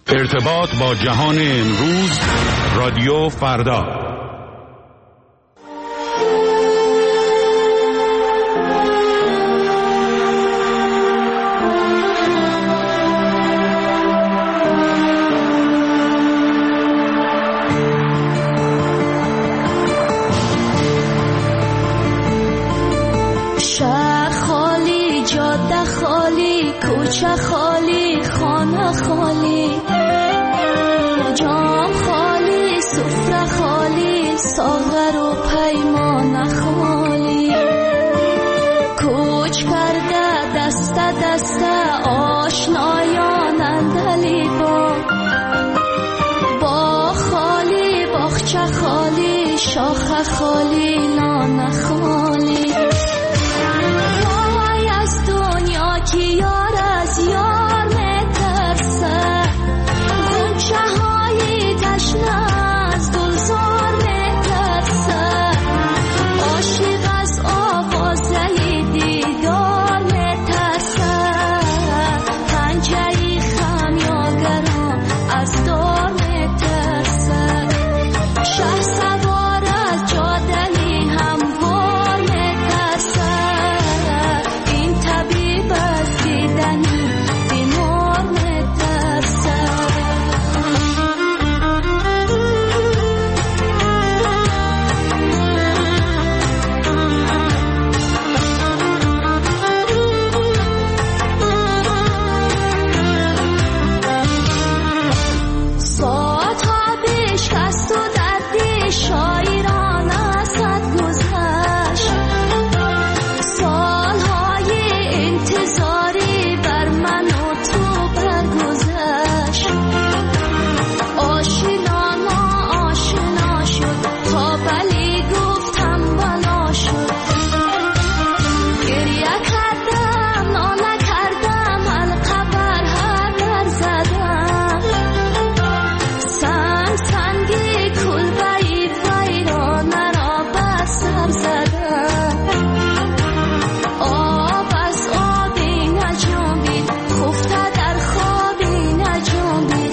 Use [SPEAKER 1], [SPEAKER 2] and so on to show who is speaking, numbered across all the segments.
[SPEAKER 1] ارتباط با جهان امروز، رادیو فردا.
[SPEAKER 2] شهر خالی، جاده خالی، کوچه خالی، خانه خالی، جام خالی، سفره خالی، ساغر و پیمانه خالی. کوچ کرده دست دست آشنایان اندلی با خالی، باغچه خالی، شاخه خالی، لانه خالی. وای از دنیا که یار از یار میترسه، غنچه های تشنه از گلزار میترسه، عاشق از آوازه دیدار میترسه، پنجه خمیازگران از دار میترسه، شه سوار از جاده هموار میترسه، این طبیب از دیدنی بیمار میترسه. ساعت ها بشکست و دردی شاعران ازت گذشت، سالهای انتظاری بر من و تو برگذشت، آشنا ما آشنا شد تا بلی گفتم بلا شد، گریه کردم ناله کردم حلقه بر هر در زدم، سنگی کلبه‌ای ویرانه را بر سر زدم، آب از آبی نجنبید خفته در خوابی نجنبید،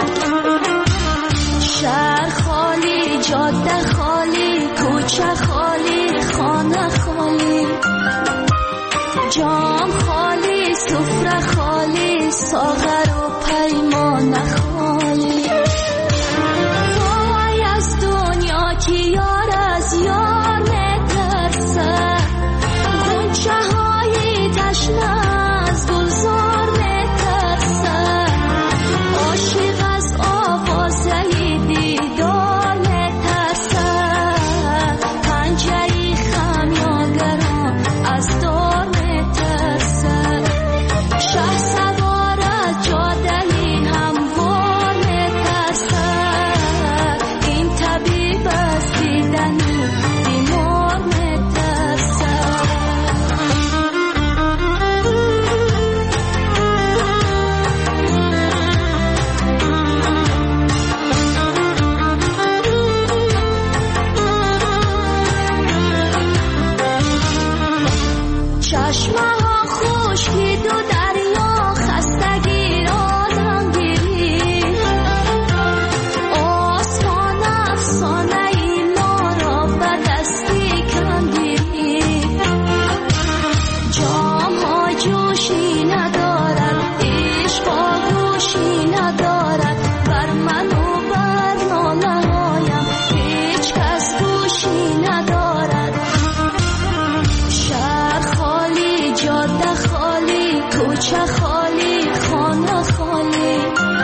[SPEAKER 2] شهر خالی، جاده خالی، کوچه خالی، خانه خالی، جام خالی، سفره خالی، ساغر و پیمانه خالی. وای از دنیا که یار از یار میترسه، غنچه های تشنه از گلزار میترسه، عاشق از آوازه دیدار میترسه، پنجه خمیازگران از دار میترسه، شه سوار از جاده هموار میترسه، این طبیب از دیدنی بیمار میترسه. چشمه ها خشکید و دریا خستگی را نگیرید، آسمان افسانه ای ما را به دستی کندید، جام ها جوشی ندارد، عشق آغوشی ندارد، بر من و بر ناله هایم هیچ کس گوشی ندارد، شهر خالی، جاده خالی، کوچه خالی، خانه خالی،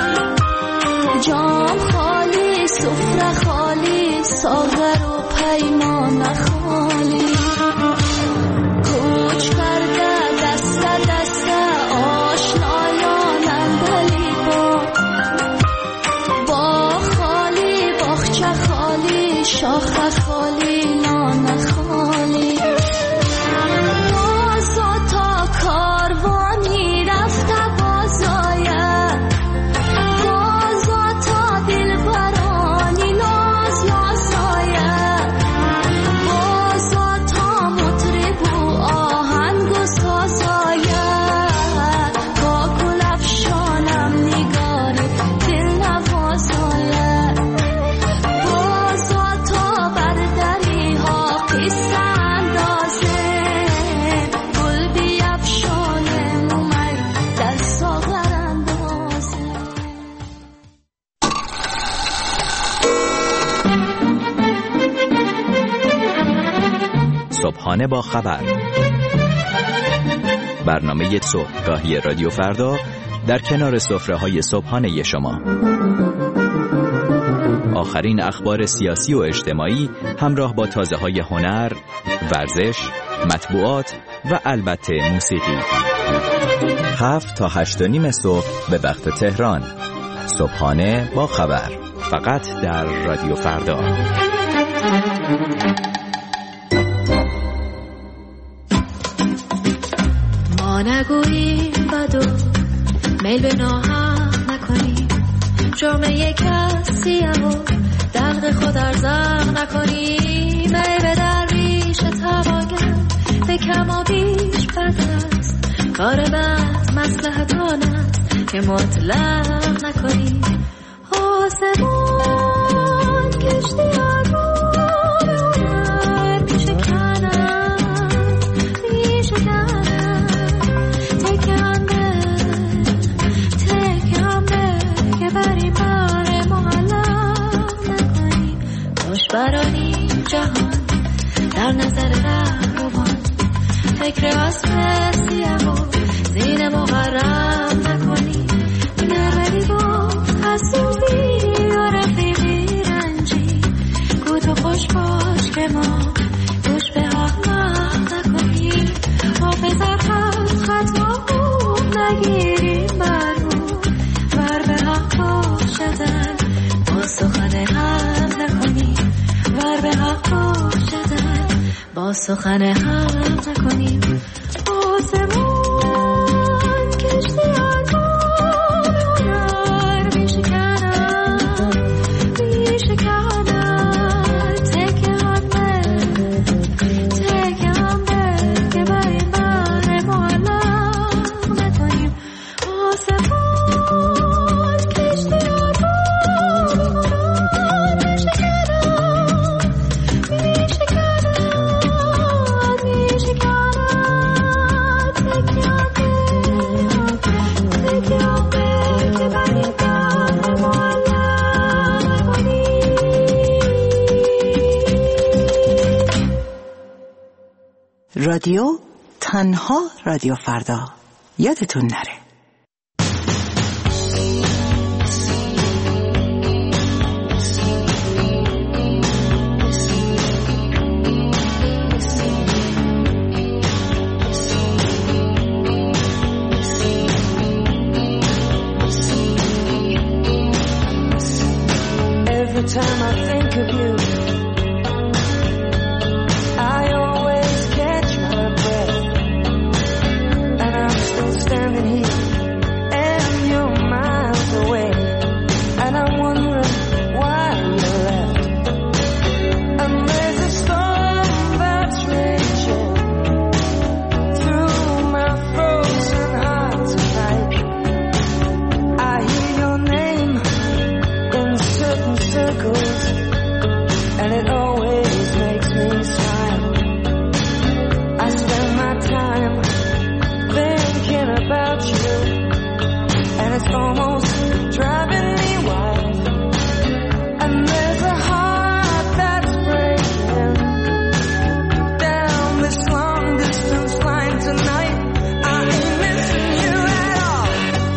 [SPEAKER 2] جام خالی، سفره خالی، ساغر و پیمانه خالی. کوچ کرده دست دست آشنایان اندلی با خالی، باغچه خالی، شاخه خالی، لانه خالی. بازا تا کاروانی رفته بازاید، بازا تا دلبرانی ناز نازاید،
[SPEAKER 3] صبحانه با خبر، برنامه صبحگاهی رادیو فردا در کنار سفره‌های صبحانه شما. آخرین اخبار سیاسی و اجتماعی همراه با تازه‌های هنر، ورزش، مطبوعات و البته موسیقی. 7 تا 8:30 صبح به وقت تهران. صبحانه با خبر، فقط در رادیو فردا.
[SPEAKER 2] ما نگوییم بدو میل به ناحق نکنیم، جرم یک کسیه و دلق خود ارزاق نکنیم. ای به درویش تواگر به کم و بیش بد است، کار بد مصلحت آن است که مطلق نکنیم. آسمان کشتی برانی جهان در نظر رهروان، فکر اصل سیه و زین مغرم نکنی. نروی با حسودی و رفیقی رنجی، گو تو خوش باش که ما گوش به حق نکنی. حافظ خطا خوب نگیریم برمون، بر به حق باشدن با سخن هم نکنی. ور به حق باشدن با سخن حق نکنیم. آسمان کشتی آگاه هنر میشکنن تکه هم به که بر این بر معلق نکنیم. آسمان کشتی آگاه هنر
[SPEAKER 4] رادیو تنها رادیو فردا، یادتون نره.
[SPEAKER 5] Every time I think of you, I always catch my breath, and I'm still standing here, and you're miles away, and I'm wondering why you left. And there's a storm that's raging through my frozen heart tonight. I hear your name in certain circles, and it always makes me smile. I spend my time thinking about you, and it's almost driving me wild. And there's a heart that's breaking down this long distance line tonight. I ain't missing you at all.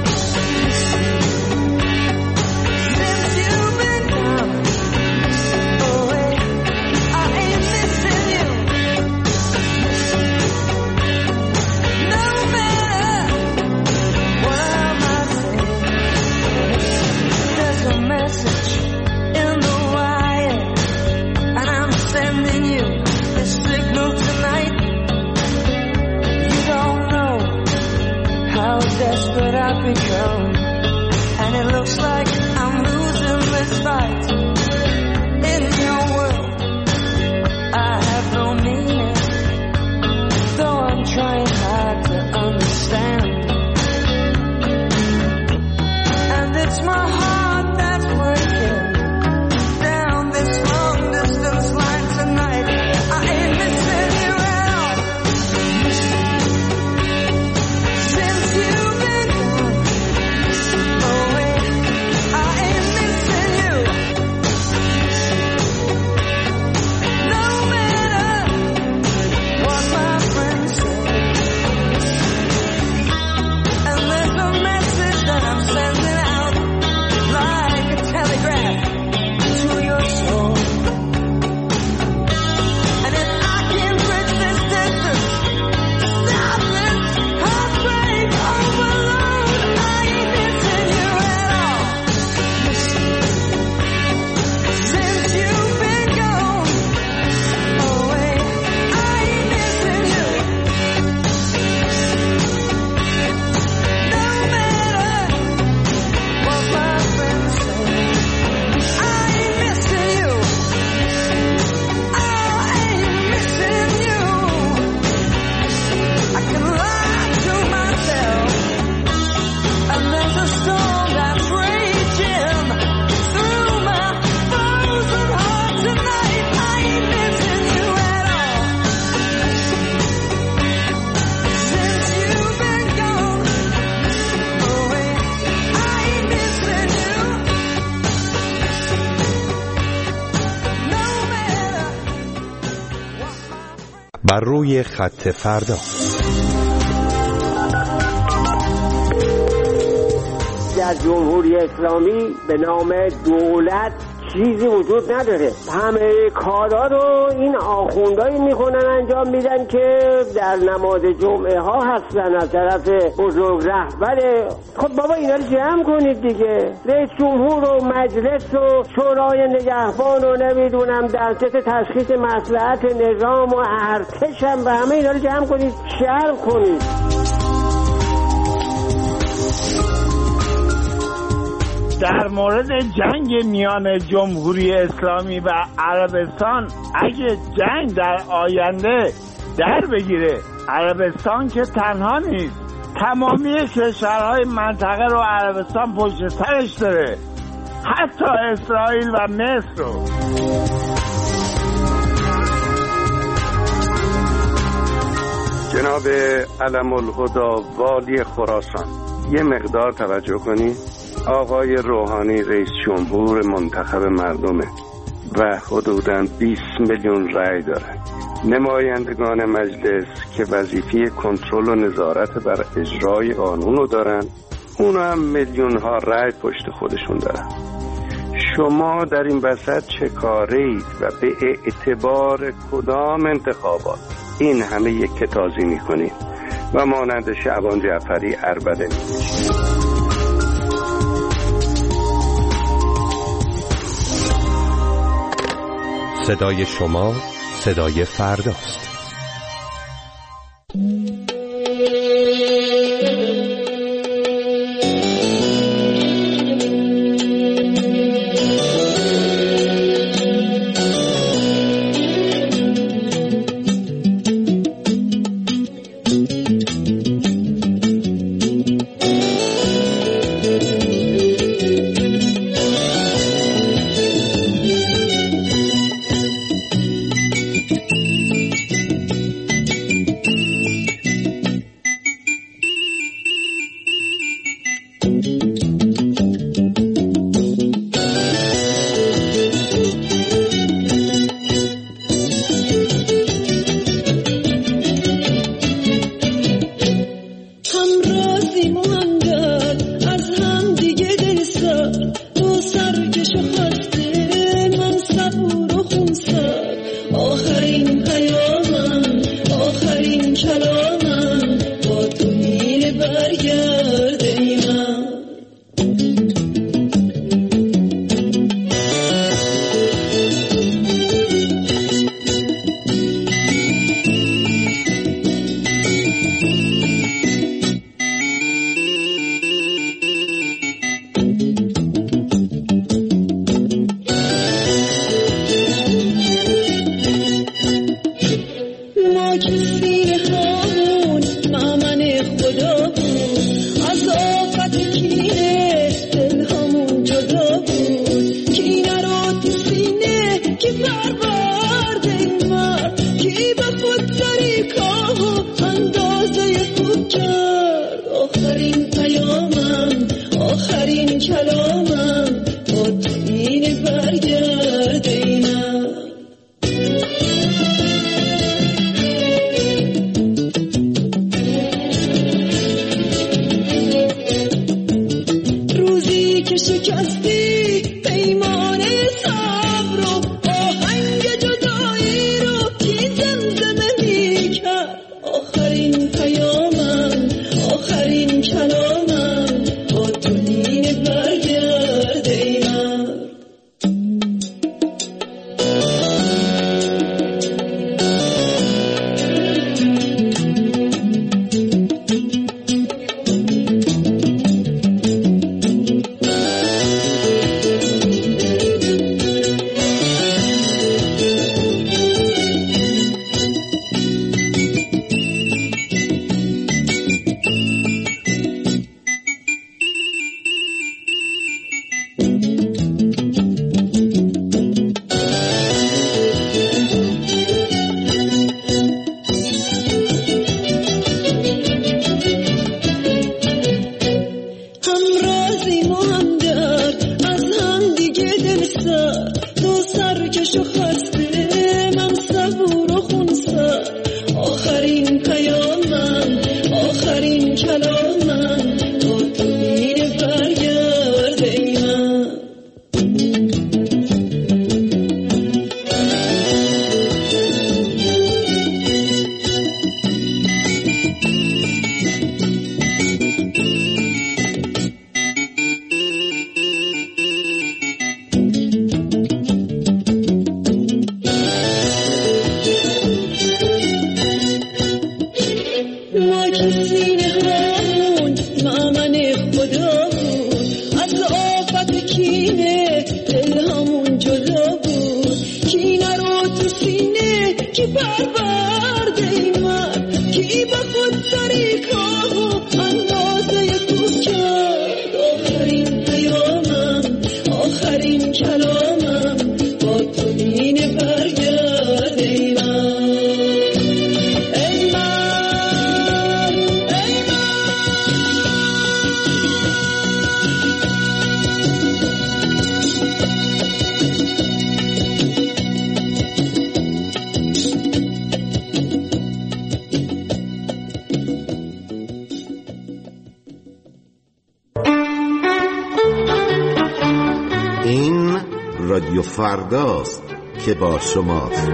[SPEAKER 5] Since you've been gone away, I ain't missing you. No matter what I might say, there's a message in the wire, and I'm sending you this signal tonight. You don't know how desperate I've become, and it looks like I'm losing this fight. In your world, I have no meaning, though I'm trying hard to understand. And it's my heart that's breaking down this long distance line tonight. I ain't missing you at all. Since you've been gone away, I ain't missing you. No matter
[SPEAKER 1] بر روی خط فردا.
[SPEAKER 6] در جمهوری اسلامی به نام دولت چیزی وجود نداره. همه کارا رو این آخوندایی میکنن انجام میدن که در نماز جمعه ها هستن از طرف بزرگ رهبر. خب بابا اینا رو جمع کنید دیگه. رئیس جمهور و مجلس و شورای نگهبان و نمیدونم دستگاه تشخیص مصلحت نظام و ارتش هم و همه اینا رو جمع کنید، شرح کنید.
[SPEAKER 7] در مورد جنگ میان جمهوری اسلامی و عربستان، اگه جنگ در آینده در بگیره، عربستان که تنها نیست، تمامی کشورهای منطقه رو عربستان پشت سرش داره، حتی اسرائیل و مصر رو.
[SPEAKER 8] جناب علم الهدی والی خراسان، یه مقدار توجه کنید. آقای روحانی رئیس جمهور منتخب مردمه و حدوداً 20 میلیون رأی داره. نمایندگان مجلس که وظیفه کنترل و نظارت بر اجرای قانون رو دارن، اونا هم میلیون ها رأی پشت خودشون دارن. شما در این وسط چه کارید و به اعتبار کدام انتخابات این همه یک تازی میکنید و مانند شعبان جعفری عربده میکشید؟
[SPEAKER 1] صدای شما صدای فرداست.
[SPEAKER 9] این رادیو فرداست که با شماست.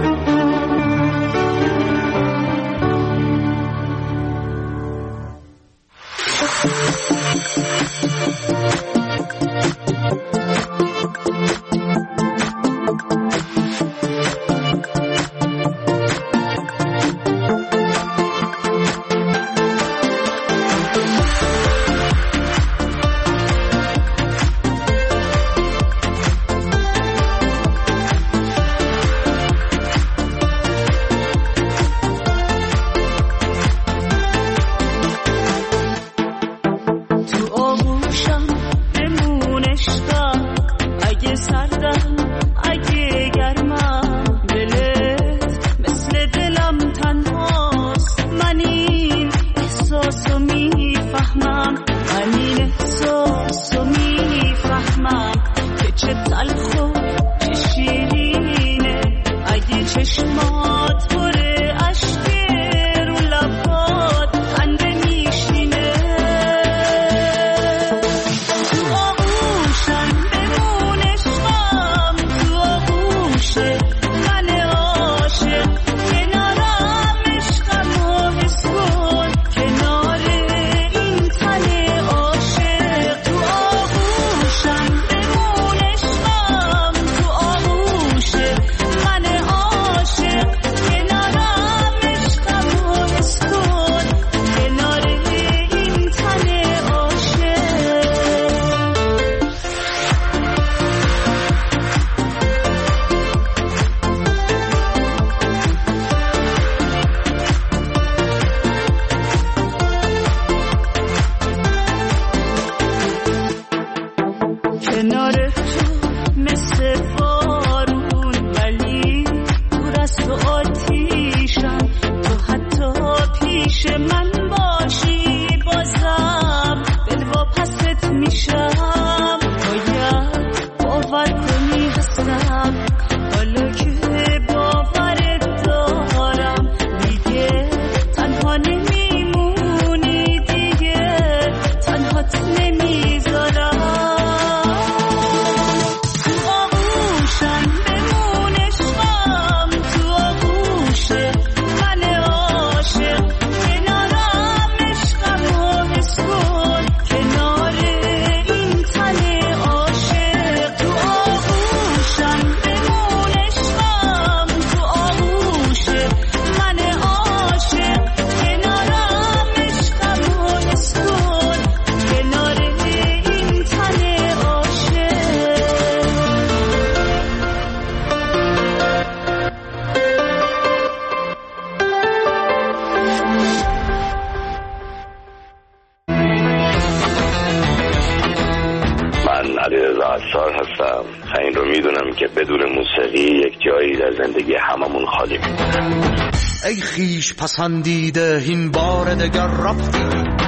[SPEAKER 10] ای خیش پسندیده این بار دگر رفتی،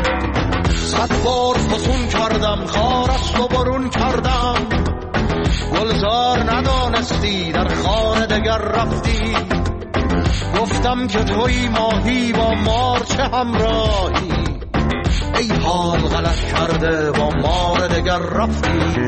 [SPEAKER 10] 100 بار فسون کردم خارست و برون کردم، گلزار ندانستی در خانه دگر رفتی، گفتم که توی ماهی با مار چه همراهی، ای حال غلط کرده با مار دگر رفتی.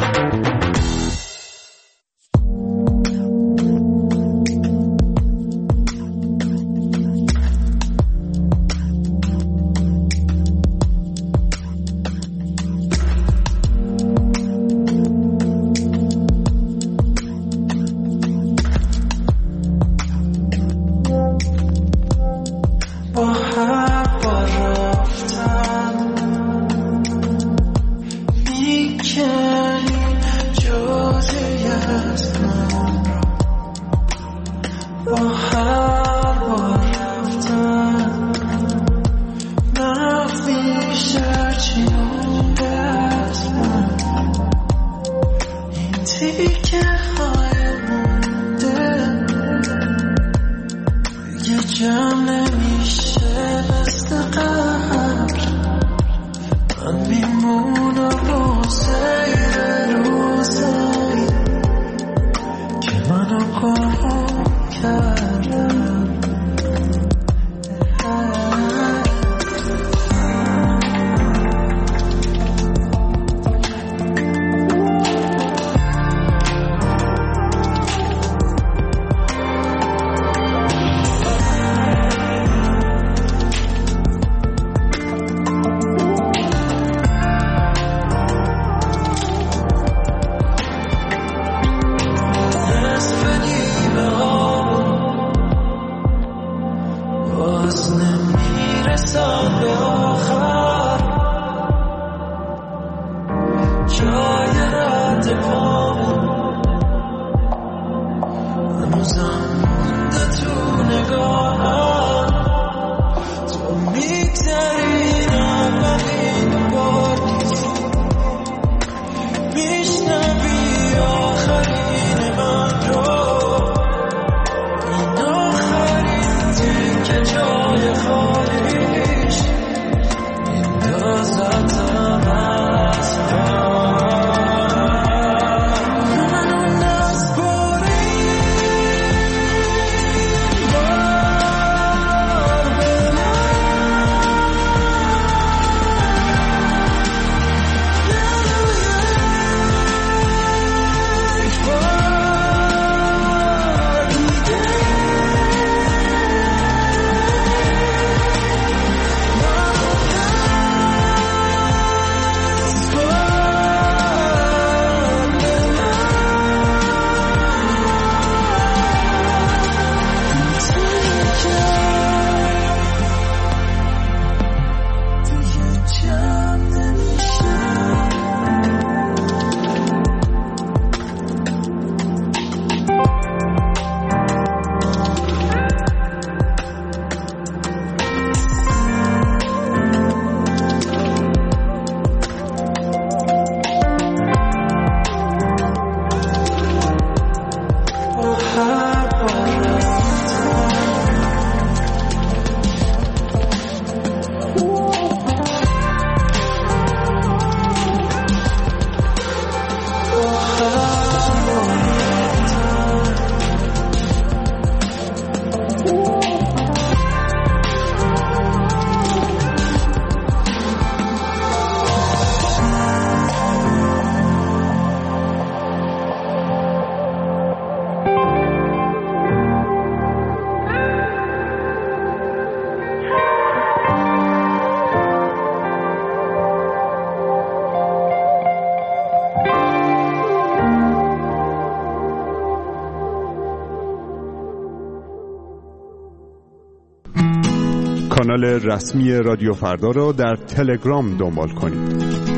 [SPEAKER 1] کانال رسمی رادیو فردا را در تلگرام دنبال کنید.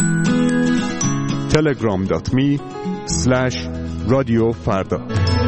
[SPEAKER 1] telegram.me/رادیو فردا.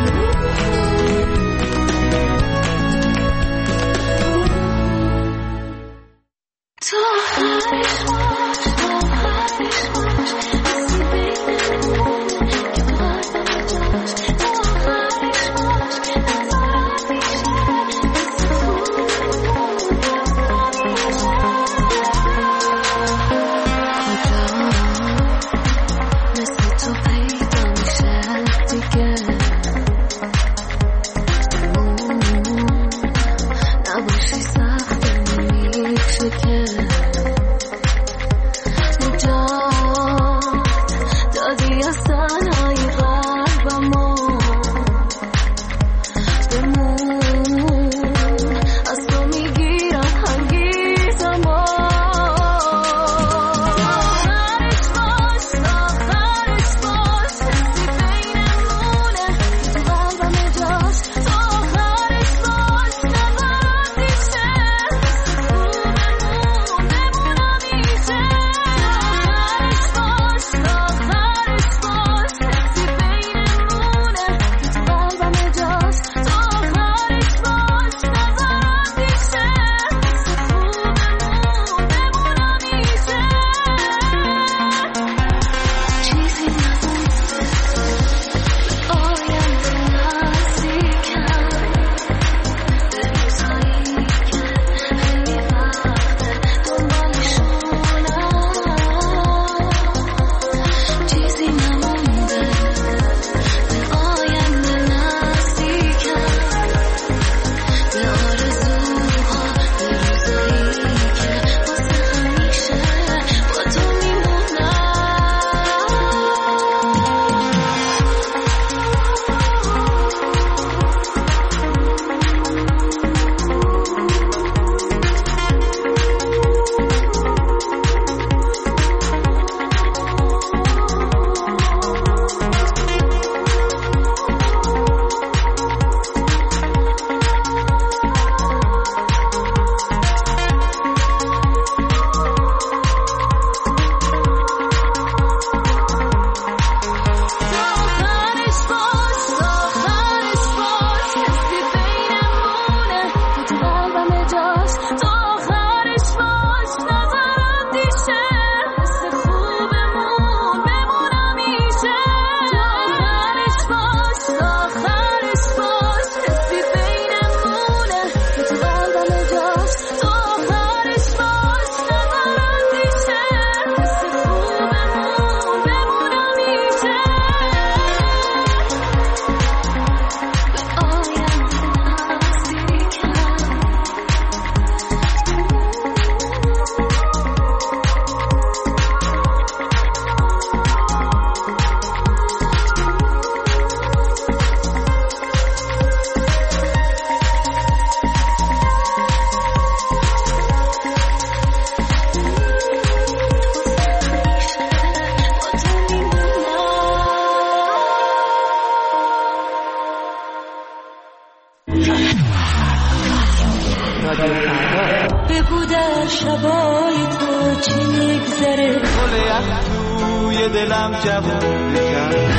[SPEAKER 2] بگو در شبای تو چی میگذره،
[SPEAKER 5] گل یخ توی دلم جوون کرد.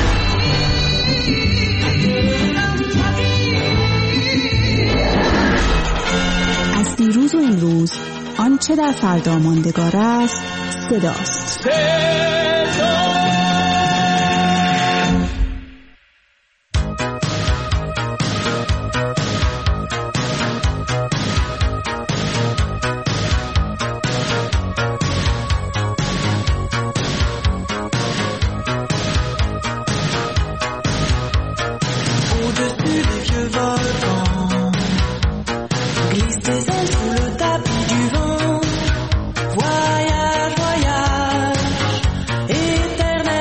[SPEAKER 11] از دیروز و امروز آنچه در فردا ماندگار است صداست.
[SPEAKER 5] Voyage, voyage, éternel.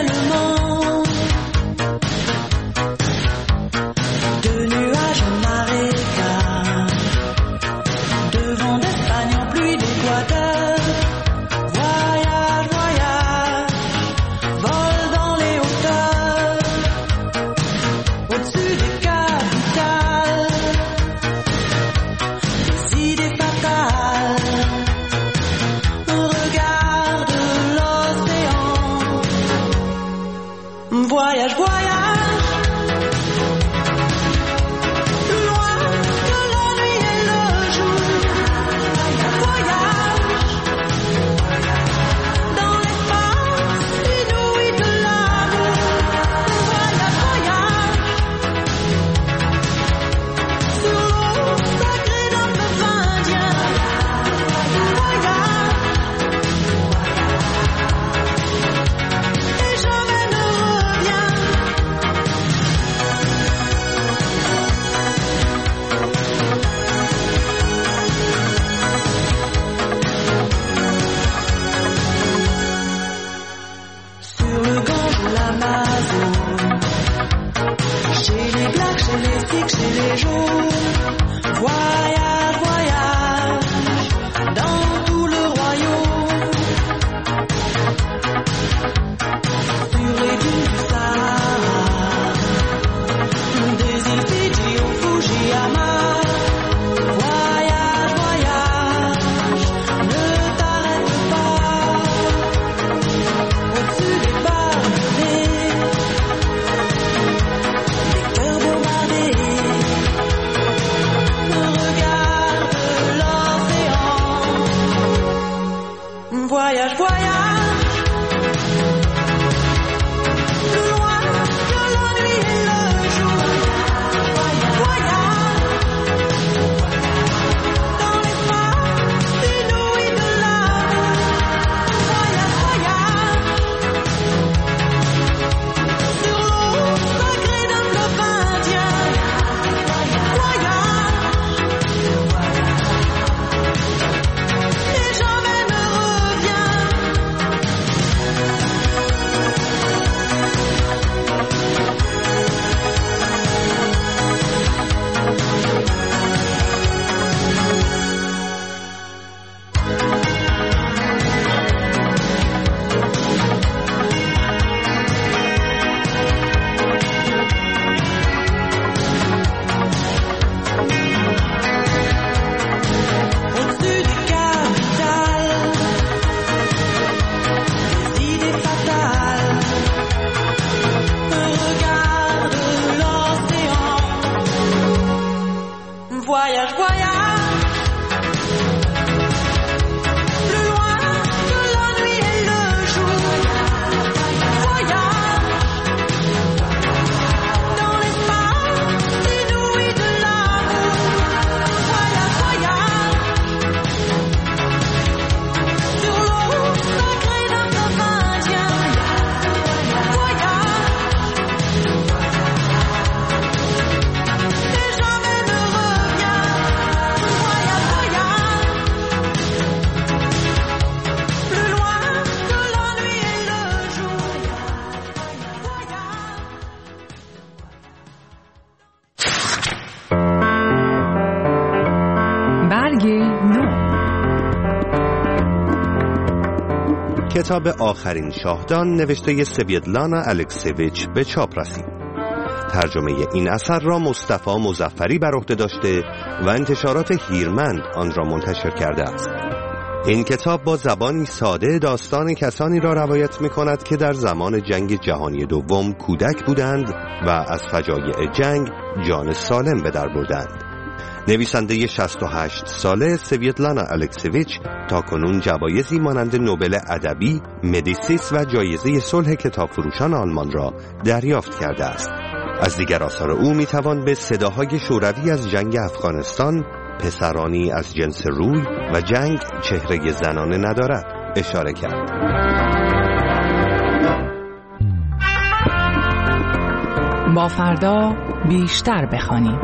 [SPEAKER 12] کتاب آخرین شاهدان نوشته سویتلانا الکسیویچ به چاپ رسید. ترجمه این اثر را مصطفی مظفری بر عهده داشته و انتشارات هیرمند آن را منتشر کرده است. این کتاب با زبانی ساده داستان کسانی را روایت می کند که در زمان جنگ جهانی دوم کودک بودند و از فجایع جنگ جان سالم به در بردند. نویسنده 68 ساله سویتلانا الکسیویچ تاکنون جوایزی مانند نوبل ادبی، مدیسیس و جایزه صلح کتابفروشان آلمان را دریافت کرده است. از دیگر آثار او میتوان به صداهای شوروی از جنگ افغانستان، پسرانی از جنس روی و جنگ چهره زنانه ندارد اشاره کرد.
[SPEAKER 13] با فردا بیشتر بخوانیم.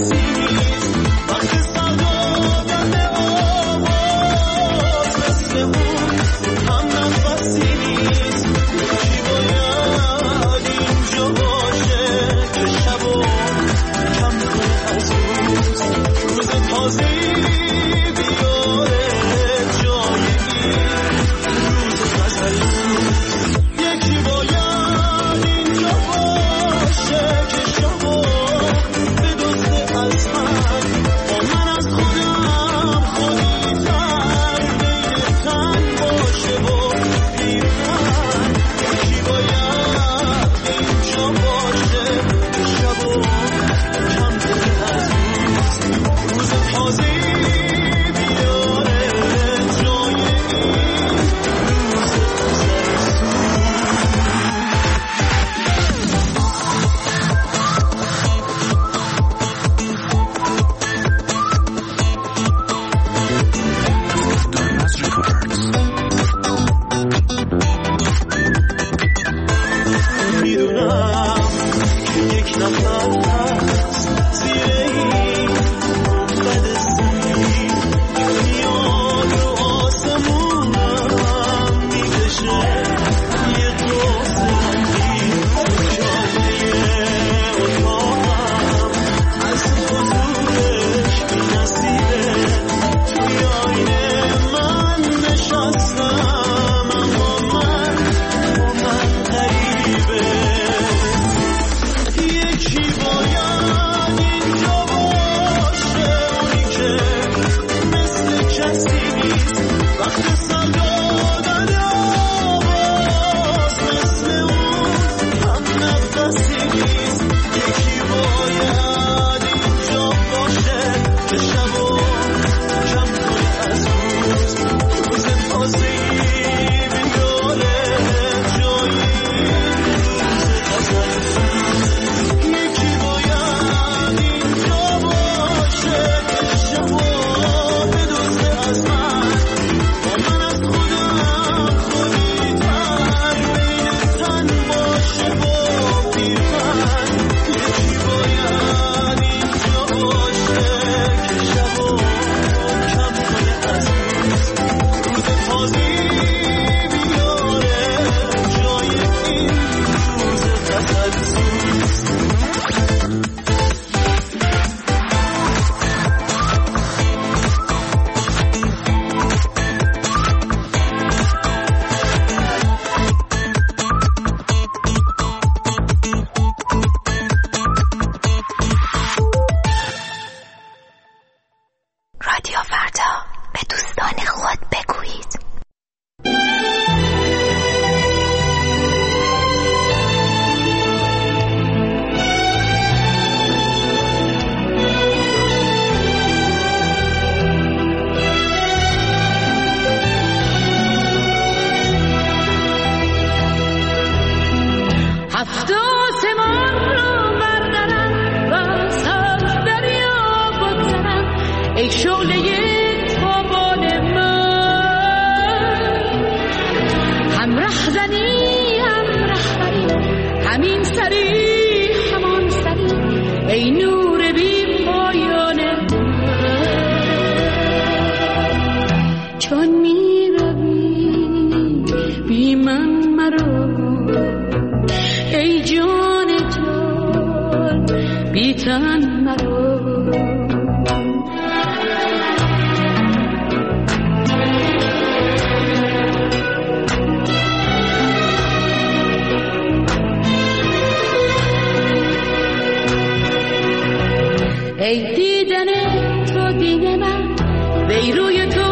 [SPEAKER 2] ای دیدن تو دیگه من ای روی تو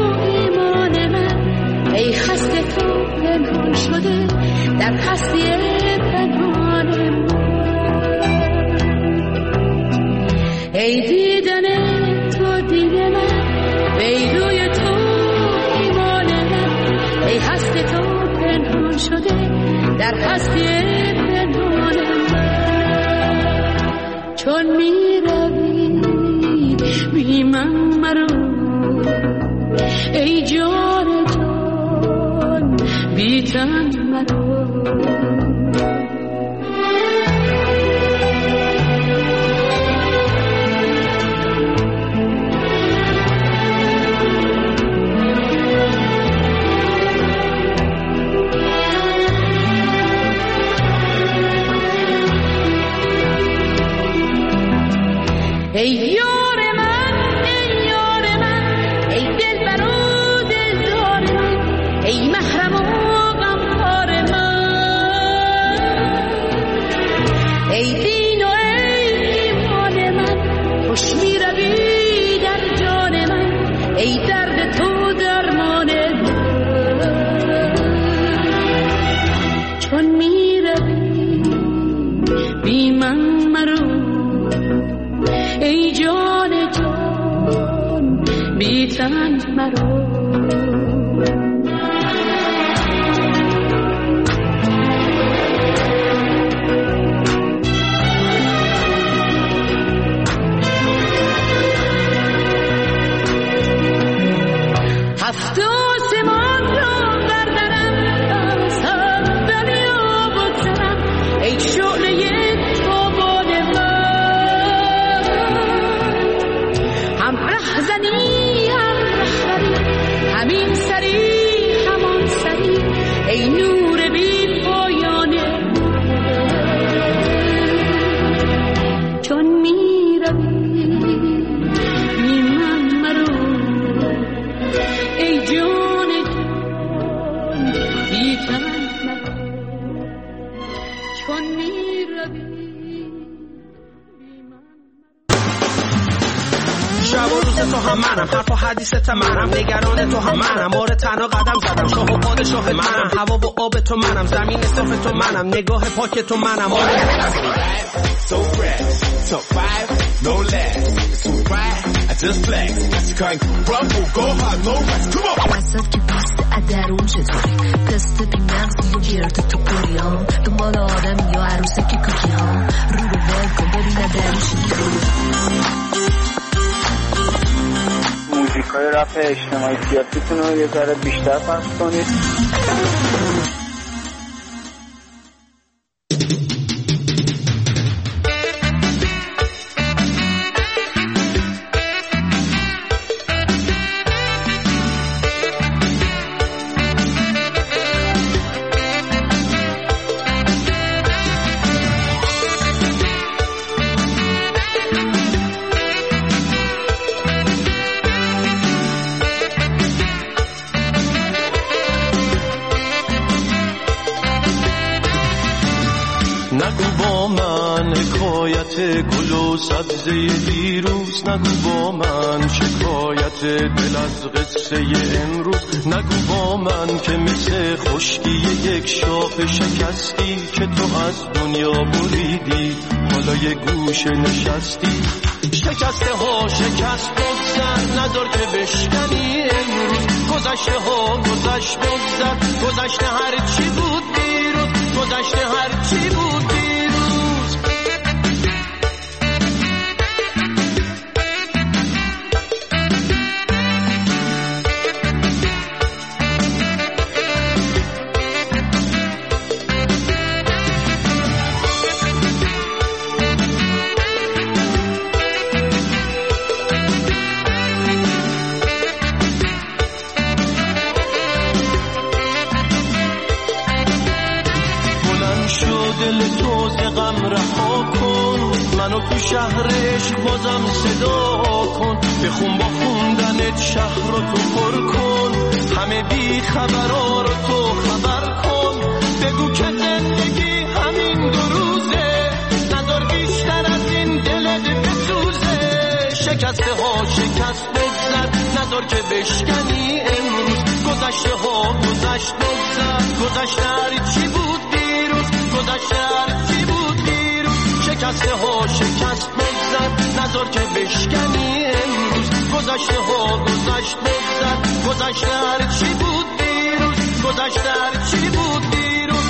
[SPEAKER 2] ایمان من ای خسته تو پنهان شده در هستی پنهان من ای دیدن تو دیگه من ای روی تو ایمان من ای هستی تو پنهان شده در هستی پنهان من چون میروی بی من مرو ای جان جان بی تن مرو
[SPEAKER 14] ای یار من ای یار من ای دلبر و دلدار من ای محرم و غمخوار من ای دین و ای ایمان من خوش می روی در جان من ای درد تو درمان من چون می روی بی من مرو ای جان جان بی تن مرو هفت آسمان را بردارم از هم دریا بگذرم ای شعله تابان من هم رهزنی هم رهبری همین سری همان سری ای نور بی پایان چون می روی بی من مرو ای جان جان بی تن چون می روی
[SPEAKER 15] شب و روز تو هم منم حرف و حدیثت منم نگران تو هم منم مورد تنها قدم زدم شاه و پادشاه منم هوا و آب تو منم زمین صاف تو منم نگاه پاک تو منم
[SPEAKER 16] So fresh, top 5, no less. Too bright, I just flex. She can't rumble, go hard, no rest. Come on.
[SPEAKER 2] وسط که پست ادرون چطوری تست بی مغزی و گرد تو پوری ها دنبال آدم یا عروسه که کوکی ها رو به ول کن ببینه درش
[SPEAKER 17] موزیکای رپ اجتماعی سیاسیتون رو یه ذره بیشتر پخش کنید.
[SPEAKER 18] گل و سبزه دیروز نگو با من شکایت دل از قصه امروز نگو با من که مثل خشکی یک شاخ شکستی که تو از دنیا بریدی حالا یه گوشه نشستی شکسته ها شکست بگذر ندار که بشکنی امروز گذشته ها گذشت بگذر گذشته هر چی بود دیروز گذشته هر چی بود دیروز تو شهرش بازم صدا کن بخون با خوندنت شهر رو تو پر کن همه بی خبرها رو تو خبر کن بگو که زندگی همین دو روزه ندار بیشتر از این دلت بسوزه شکسته ها شکست بگذر ندار که بشکنی امروز گذشته ها گذشت بگذر گذشته هر چی بود دیروز گذشته هر چی بود دیروز شکسته ها شکست بگذر نذار که بشکنی امروز گذشته ها گذشت بگذر گذشته هر چی بود دیروز گذشته هر چی بود دیروز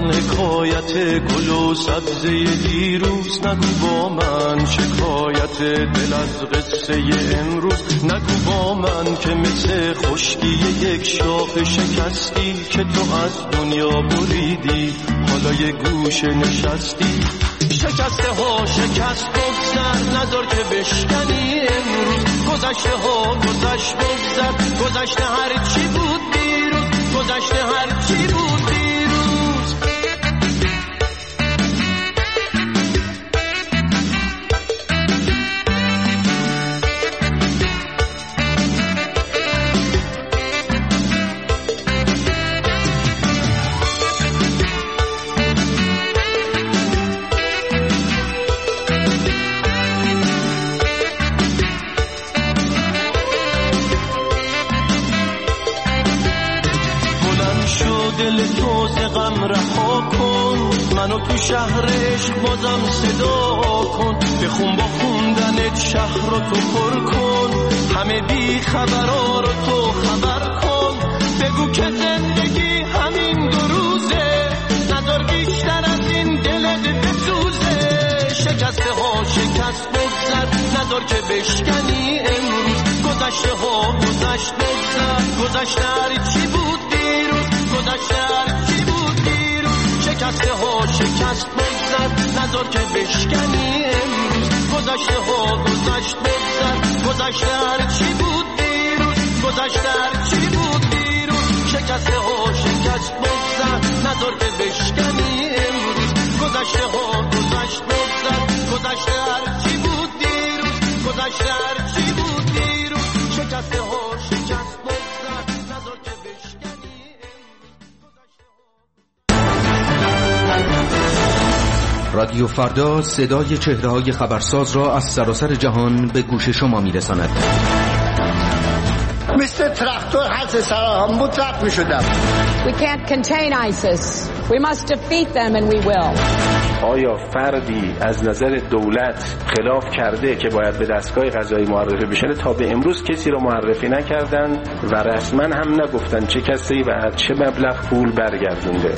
[SPEAKER 18] من حکایت گل و سبزه دیروز، نگو با من شکایت دل از قصه امروز، نگو با من که مثل خشکی یک شاخ شکستی که تو از دنیا بریدی، حالا یه گوشه نشستی. شکسته ها شکست بگذر، نذار که بشکنی امروز. گذشته ها گذشت بگذر، گذشته هر چی بود دیروز، گذشته هر چی بود دیروز. دل تو ز غم رها کن، منو تو شهر عشق بازم صدا کن. بخون با خوندنت شهر رو تو پر کن، همه بی خبرها رو تو خبر کن. بگو که زندگی همین دو روزه، نذار بیشتر از این دلت بسوزه. شکسته ها شکست بگذر، نذار که بشکنی امروز. گذشته ها گذشت بگذر، گذشته هر چی بود دیروز، گذشته هر چی بود دیروز. شکسته ها شکست بگذر، نذار که بشکنی امروز. گذشته ها گذشت بگذر، گذشته هر چی بود دیروز، گذشته هر چی بود دیروز. شکسته ها شکست بگذر، نذار که بشکنی امروز. گذشته ها گذشت بگذر، گذشته هر چی بود دیروز، گذشته هر چی بود دیروز. شکسته ها شکست بگذر، نذار که بشکنی.
[SPEAKER 19] رادیو فردا صدای چهره‌های خبرساز را از سراسر جهان به گوش شما می‌رساند.
[SPEAKER 20] مثل تراکتور حز سراهم بود رد می‌شدم.
[SPEAKER 21] We can't contain ISIS. We must defeat them and we will.
[SPEAKER 22] آیا فردی از نظر دولت خلاف کرده که باید به دستگاه قضایی معرفی بشه؟ تا به امروز کسی رو معرفی نکردن و رسما هم نگفتن چه کسی و چه مبلغ پول برگردونده.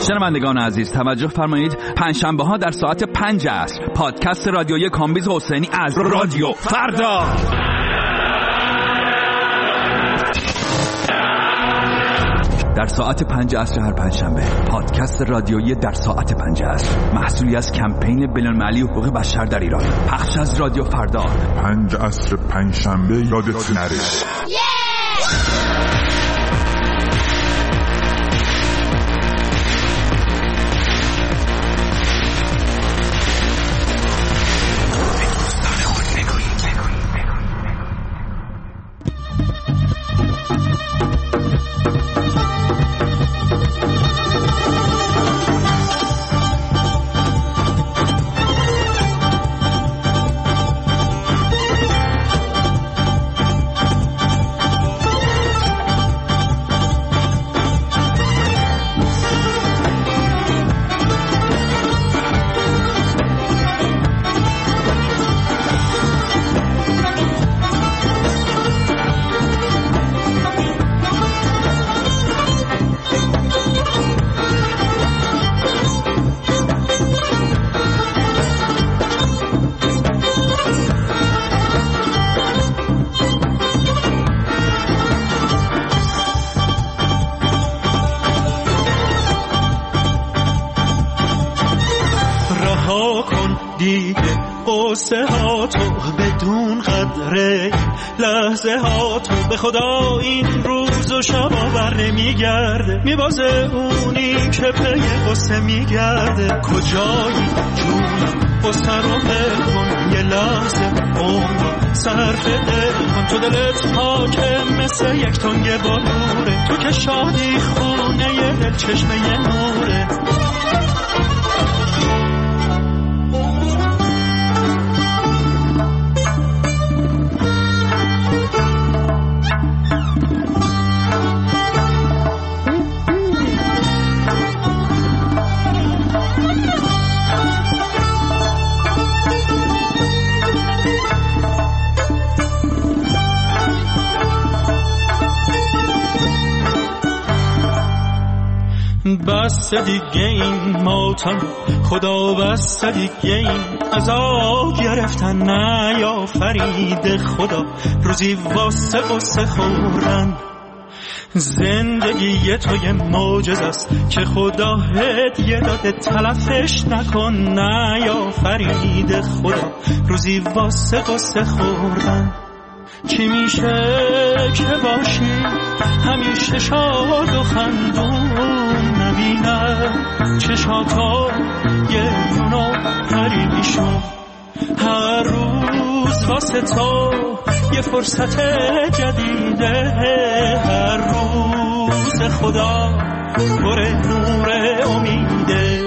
[SPEAKER 3] شنوندگان عزیز توجه فرمایید، پنجشنبه ها در ساعت 5 عصر پادکست رادیویی کامبیز حسینی از رادیو فردا. در ساعت 5 عصر هر پنجشنبه پادکست رادیویی در ساعت 5 عصر، محصولی از کمپین بین‌المللی حقوق بشر در ایران، پخش از رادیو فردا.
[SPEAKER 4] 5 عصر پنجشنبه یادت نره.
[SPEAKER 18] قصه ها تو بدون قدره، لحظه ها تو به خدا این روز و شب آور نمیگرده، میبازه اونی که پی قصه میگرده. کجایی جونم قصه رو بکن، یه لحظه عمر صرف دل کن. تو دلت پاکه مثل یک تنگ بلوره، تو که شادی خونه یه دل چشمه یه نوره. بس دیگه این ماتم خدا، بس دیگه این عذاب گرفتن نیافرید خدا. روزی واسه قصه خوردن زندگی تو یه معجزه است که خدا هدیه داده، تلفش نکن نیافرید خدا. روزی واسه قصه خوردن چی میشه که باشی همیشه شاد و خندون، نبینم چشاتا گریون و پریشون. هر روز واسه تو یه فرصت جدیده، هر روز خدا پر نور امیده.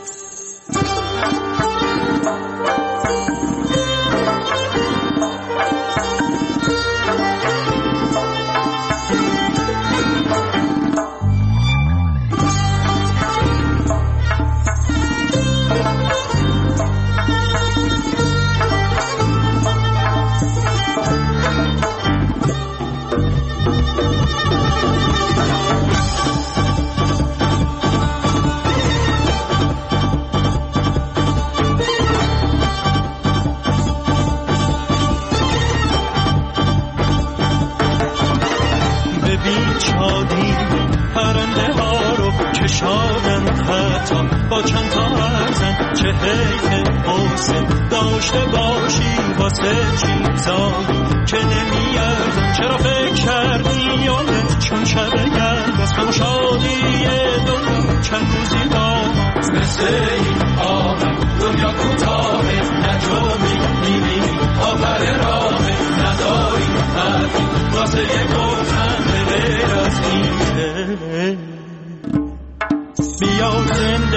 [SPEAKER 18] پرنده ها رو کشادن حتی با چند تا ارزن، چه حیف حسن داشته باشی واسه چیزایی که نمیارزن. چرا فکر کردی یادت چون شب گرد از غم و شادی دنیا چند روزی داماز، مثل این آمد دنیا کوتاهه نجومی میبینی آخر راهه، نداری حرفی واسه یک گفتن به غیر از اینه. بیا زنده